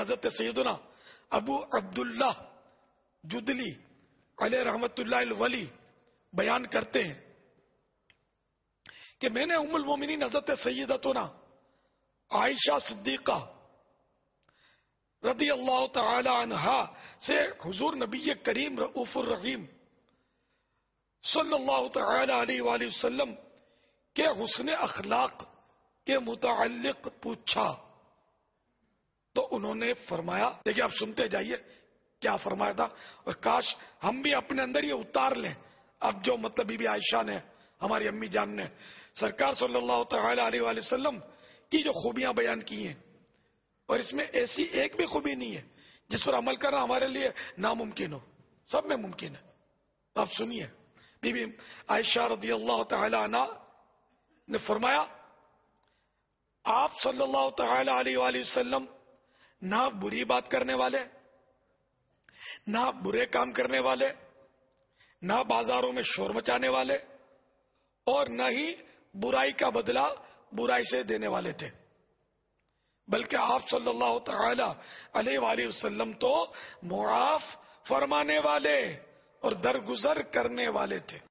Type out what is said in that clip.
حضرت سیدنا ابو عبداللہ جدلی علیہ رحمت اللہ الولی بیان کرتے ہیں کہ میں نے ام المومنین حضرت سیدتنا عائشہ صدیقہ رضی اللہ تعالی عنہا سے حضور نبی کریم رؤوف الرحیم صلی اللہ تعالی علیہ وآلہ وسلم کے حسن اخلاق کے متعلق پوچھا تو انہوں نے فرمایا، دیکھیں آپ سنتے جائیے کیا فرمایا تھا، اور کاش ہم بھی اپنے اندر یہ اتار لیں۔ اب جو مطلب بی بی عائشہ نے، ہماری امی جان نے سرکار صلی اللہ تعالی علیہ وآلہ وسلم کی جو خوبیاں بیان کی ہیں، اور اس میں ایسی ایک بھی خوبی نہیں ہے جس پر عمل کرنا ہمارے لیے ناممکن ہو، سب میں ممکن ہے۔ آپ سنیے، بی بی عائشہ رضی اللہ تعالی عنہ نے فرمایا آپ صلی اللہ تعالی علیہ وآلہ وسلم نہ بری بات کرنے والے، نہ برے کام کرنے والے، نہ بازاروں میں شور مچانے والے، اور نہ ہی برائی کا بدلہ برائی سے دینے والے تھے، بلکہ آپ صلی اللہ تعالی علیہ وآلہ وسلم تو معاف فرمانے والے اور درگزر کرنے والے تھے۔